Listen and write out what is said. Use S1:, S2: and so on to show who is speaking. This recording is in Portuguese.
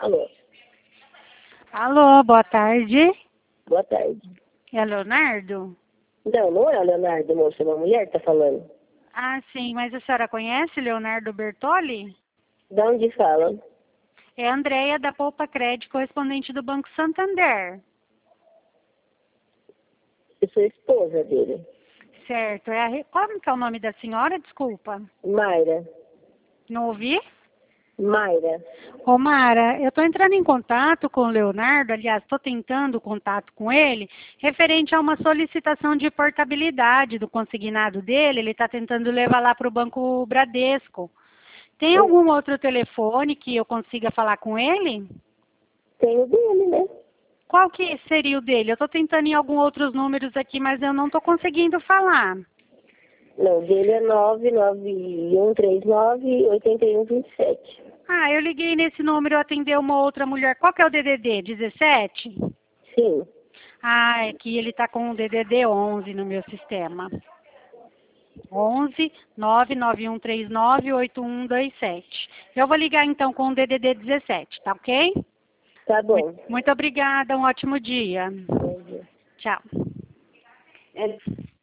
S1: Alô,
S2: Alô, boa tarde.
S1: boa tarde.
S2: É Leonardo?
S1: Não, não é o Leonardo, moça, é uma mulher que tá falando.
S2: Ah, sim, mas a senhora conhece Leonardo Bertoli?
S1: Da onde fala?
S2: É a Andréia da Poupa Crédito, correspondente do Banco Santander.
S1: Eu sou esposa dele.
S2: Certo. Como que é o nome da senhora? Desculpa.
S1: Mayra.
S2: Não ouvi?
S1: Mayra.
S2: Ô, Mara, eu estou entrando em contato com o Leonardo, aliás, estou tentando contato com ele, referente a uma solicitação de portabilidade do consignado dele, ele está tentando levar lá para o Banco Bradesco. Tem algum outro telefone que eu consiga falar com ele?
S1: Tem o dele, né?
S2: Qual que seria o dele? Eu estou tentando em alguns outros números aqui, mas eu não estou conseguindo falar.
S1: Não, o dele é 99139-8127.
S2: Ah, eu liguei nesse número, atendeu uma outra mulher. Qual que é o DDD? 17?
S1: Sim,
S2: Ah, é que ele está com o DDD 11 no meu sistema. 11 991398127. Eu vou ligar então com o DDD 17, tá ok?
S1: tá bom.
S2: Muito obrigada, um ótimo dia.
S1: Bom dia.
S2: Tchau.
S1: É